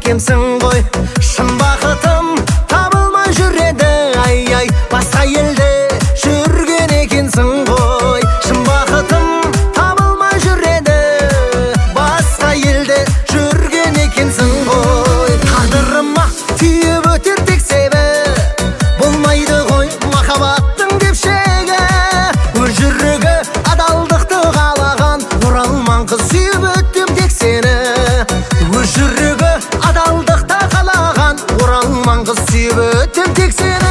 екенсің ғой. Шын бақытым табылмай жүреді, ай-ай, басқа елде жүрген екенсің ғой. Шын бақытым табылмай жүреді, басқа елде жүрген екенсің ғой. Тағдырыма түйіп өтер тек себеп болмайды ғой махаббаттың деп шегі. Өз жүрегі адалдықты қалаған оралман қыз сүйіп өттім тек сені. Өз жүрегі адалдықты қалаған оралман қыз сүйіп өттім тек сені.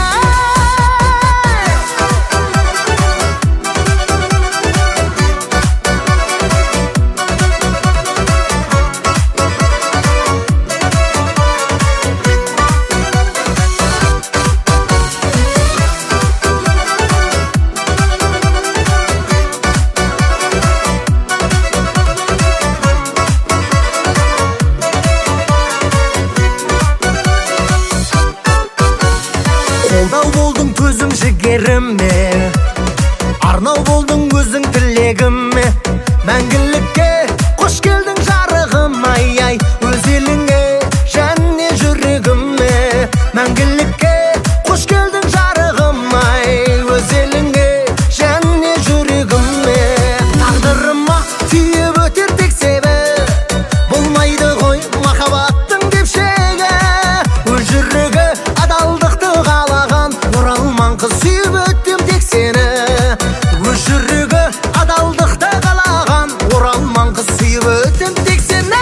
Қолдау болдың көзің жігеріме, арнау болдың өзің тілегіме. Мәңгілікке қош келдің жарығым, ай-ай, өз еліңе және жүрегіме. Мәңгілікке қош келдің жарығым, ай, өз еліңе және жүрегіме. Тағдырыма түйіп өтер тек себеп болмайды ғой махаббаттың деп шегі. Өз жүрегі адалдықты қалаған оралман қыз сүйіп өттім тек сені. Өз жүрегі адалдықты қалаған оралман қыз сүйіп өттім тек сені.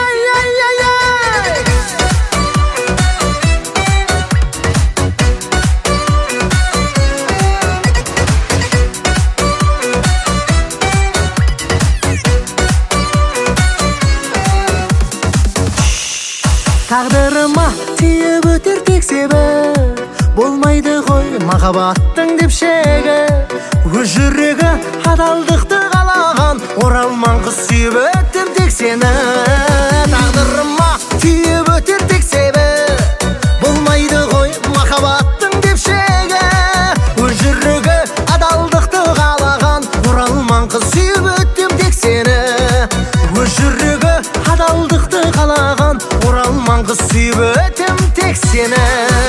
Тағдырыма түйіп өтер тек себеп болмайды ғой махаббаттың деп шегі. Өз жүрегі адалдықты қалаған оралман қыз сүйіп өттім тек сені. Тағдырыма түйіп өтер тек себеп болмайды ғой махаббаттың деп шегі. Өз жүрегі адалдықты қалаған оралман қыз сүйіп өттім тек сені. Өз жүрегі адалдықты қалаған оралман қыз сүйіп өттім тек сені.